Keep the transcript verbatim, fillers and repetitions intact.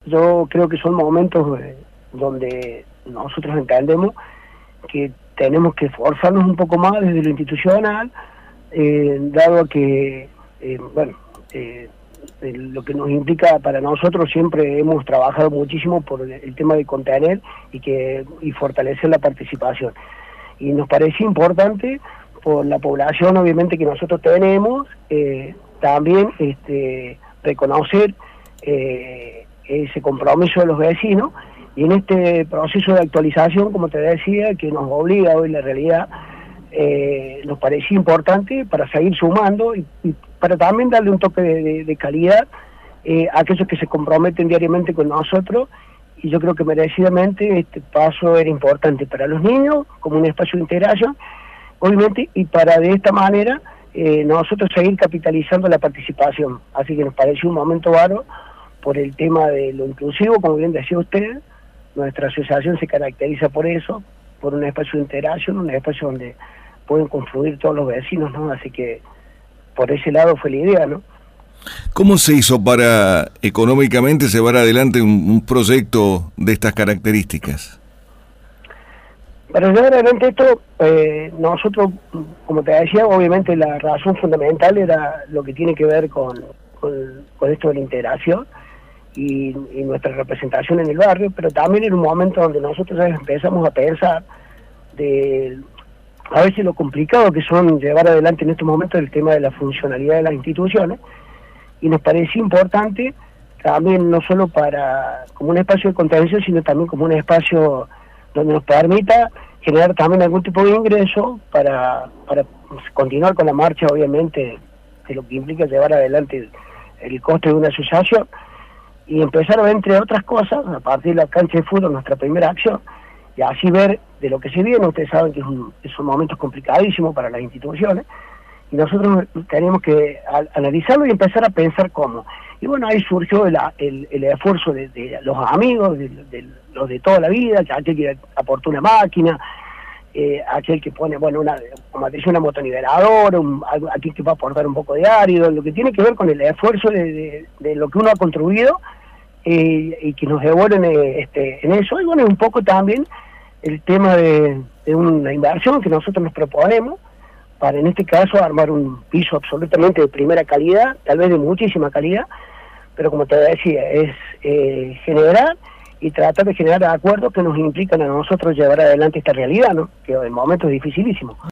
yo creo que son momentos eh, donde nosotros entendemos que tenemos que esforzarnos un poco más desde lo institucional, eh, dado que, eh, bueno, eh, lo que nos implica para nosotros, siempre hemos trabajado muchísimo por el, el tema de contener y que y fortalecer la participación. Y nos parece importante, por la población obviamente que nosotros tenemos, eh, también este, reconocer eh, ese compromiso de los vecinos, y en este proceso de actualización, como te decía, que nos obliga hoy la realidad, eh, nos parecía importante para seguir sumando y, y para también darle un toque de, de, de calidad eh, a aquellos que se comprometen diariamente con nosotros, y yo creo que merecidamente este paso era importante para los niños, como un espacio de integración, obviamente, y para de esta manera eh, nosotros seguir capitalizando la participación. Así que nos pareció un momento bárbaro por el tema de lo inclusivo, como bien decía usted. Nuestra asociación se caracteriza por eso, por un espacio de integración, un espacio donde pueden confluir todos los vecinos, ¿no? Así que por ese lado fue la idea, ¿no? ¿Cómo se hizo para económicamente llevar adelante un, un proyecto de estas características? Para llevar adelante esto, eh, nosotros, como te decía, obviamente la razón fundamental era lo que tiene que ver con, con, con esto de la integración y, y nuestra representación en el barrio, pero también en un momento donde nosotros empezamos a pensar de a veces lo complicado que son llevar adelante en estos momentos el tema de la funcionalidad de las instituciones, y nos parecía importante también, no solo para como un espacio de contención, sino también como un espacio donde nos permita generar también algún tipo de ingreso para, para continuar con la marcha, obviamente, de lo que implica llevar adelante el, el coste de una asociación, y empezar, entre otras cosas, a partir de la cancha de fútbol, nuestra primera acción, y así ver de lo que se viene. Ustedes saben que, es un, que son momentos complicadísimos para las instituciones, y nosotros tenemos que al, analizarlo y empezar a pensar cómo. Y bueno, ahí surgió el, el, el esfuerzo de, de los amigos, de, de los de toda la vida, aquel que aportó una máquina, eh, aquel que pone, bueno, una, como te decía, una motoniveladora, un, aquel que va a aportar un poco de árido, lo que tiene que ver con el esfuerzo de, de, de lo que uno ha construido, eh, y que nos devuelven eh, este, en eso. Y bueno, un poco también el tema de, de una inversión que nosotros nos proponemos, para en este caso armar un piso absolutamente de primera calidad, tal vez de muchísima calidad, pero como te decía, es eh, generar y tratar de generar acuerdos que nos implican a nosotros llevar adelante esta realidad, ¿no? Que en momentos es dificilísimo.